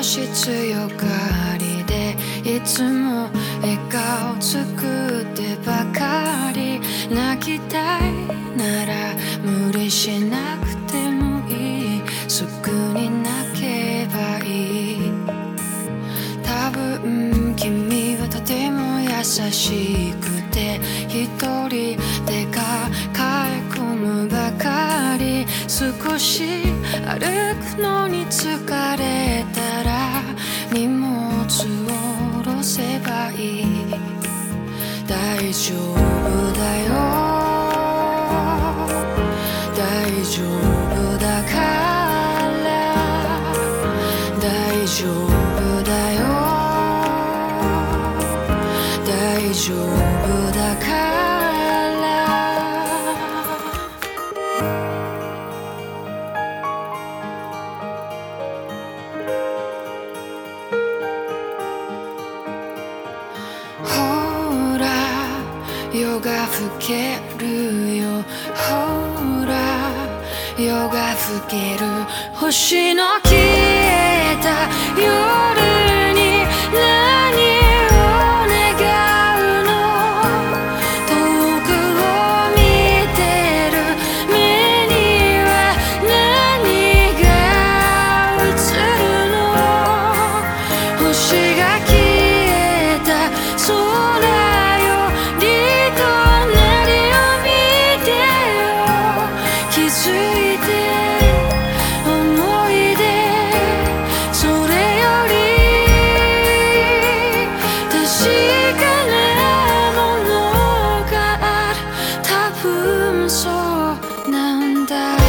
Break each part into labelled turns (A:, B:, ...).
A: し強がりでいつも笑顔作ってばかり。泣きたいなら無理しなくてもいい、すぐに泣けばいい。多分君はとても優しくて一人で抱え込むばかり。少し歩くのに疲れたら荷物を下ろせばいい。大丈夫だよ、大丈夫だから大丈夫だよ、大丈夫だから。ほら夜が更けるよ、ほら夜が更ける。星の消えた夜に何を願うの。遠くを見てる目には何が映るの。星が消えた空より隣を見てよ。気づいて思い出それより確かなものがある。多分そうなんだ。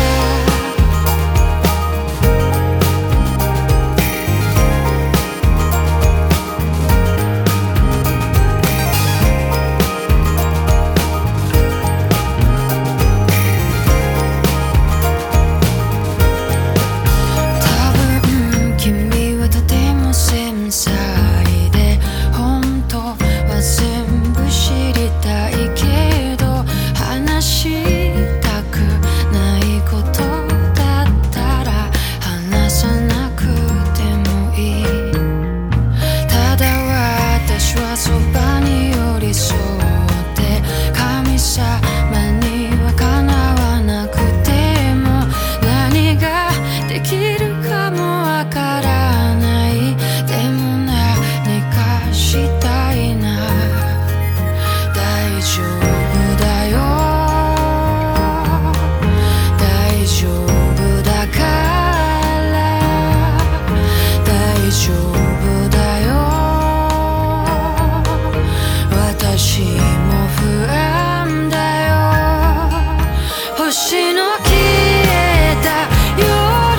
A: 繊細で本当は全部知りたいけど話したくないことだったら話さなくてもいい。ただ私はそばに寄り添って神様にはかなわなくても何ができるかもわからない。でも何かしたいな。大丈夫だよ、大丈夫だから大丈夫だよ。私も不安だよ。星の消えた夜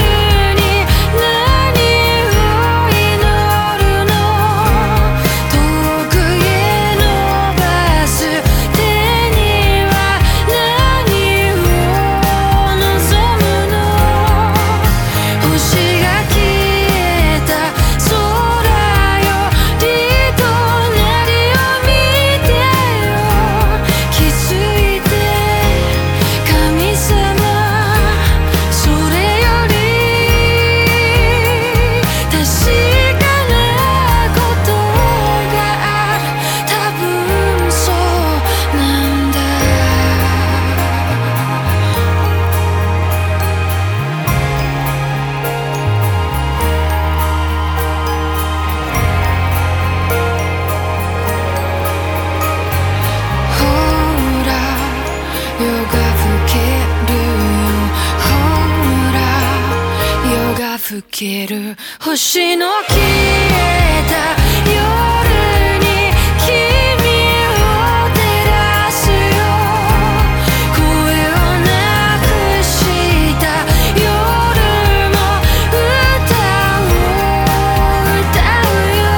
A: 吹ける星の消えた夜に君を照らすよ。声をなくした夜も歌を歌うよ。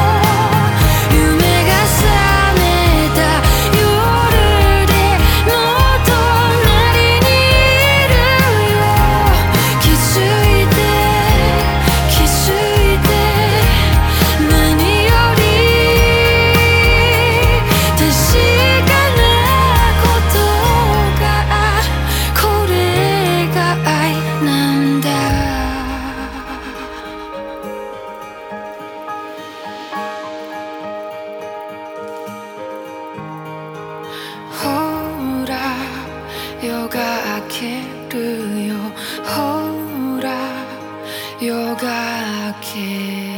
A: 夢が覚めた夜での隣にいるよ。気づいて何より夜が明け